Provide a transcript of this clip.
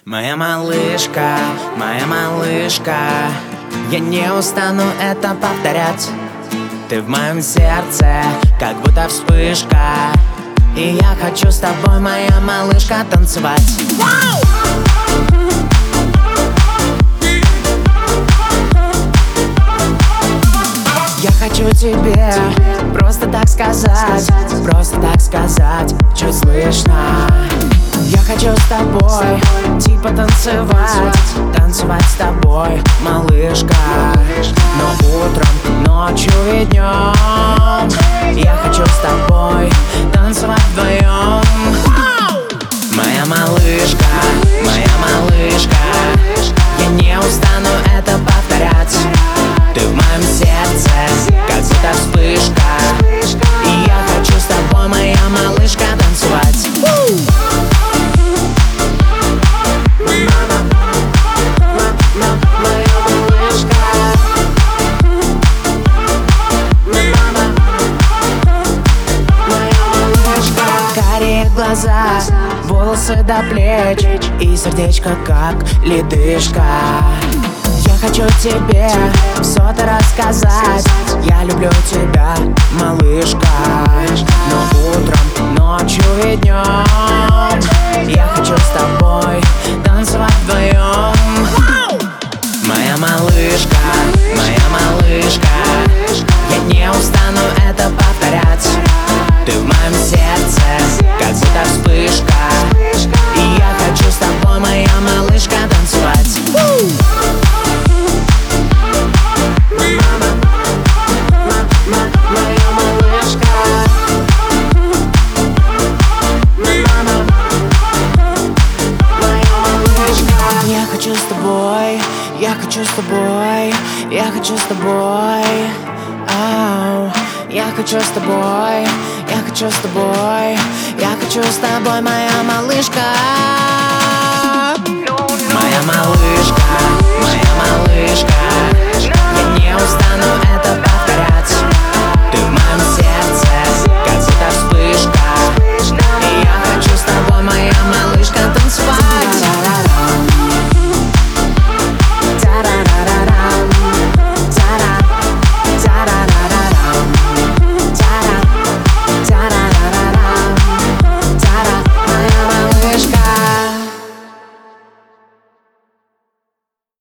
Моя малышка, я не устану это повторять. Ты в моем сердце, как будто вспышка, и я хочу с тобой, моя малышка, танцевать. Я хочу тебе просто так сказать, чуть слышно. Я хочу с тобой, типа танцевать с тобой, малышка. Но утром, ночью и днем я хочу с тобой танцевать вдвоем. Моя малышка, я не устану это повторять. Ты в моем сердце, как будто вспышка, и я хочу с тобой, моя малышка, танцевать. Карие глаза, волосы до плеч, и сердечко как ледышка. Я хочу тебе что-то рассказать. Я люблю тебя, малышка. Но утром, ночью и днем я хочу с тобой танцевать вдвоем. Моя малышка, я не устану это повторять. Ты в моем сердце, как будто вспышка, и я хочу с тобой, моя малышка, танцевать. Я хочу с тобой, я хочу с тобой, я хочу с тобой. Ау. Я хочу с тобой, я хочу с тобой, я хочу с тобой, моя малышка. Моя малышка,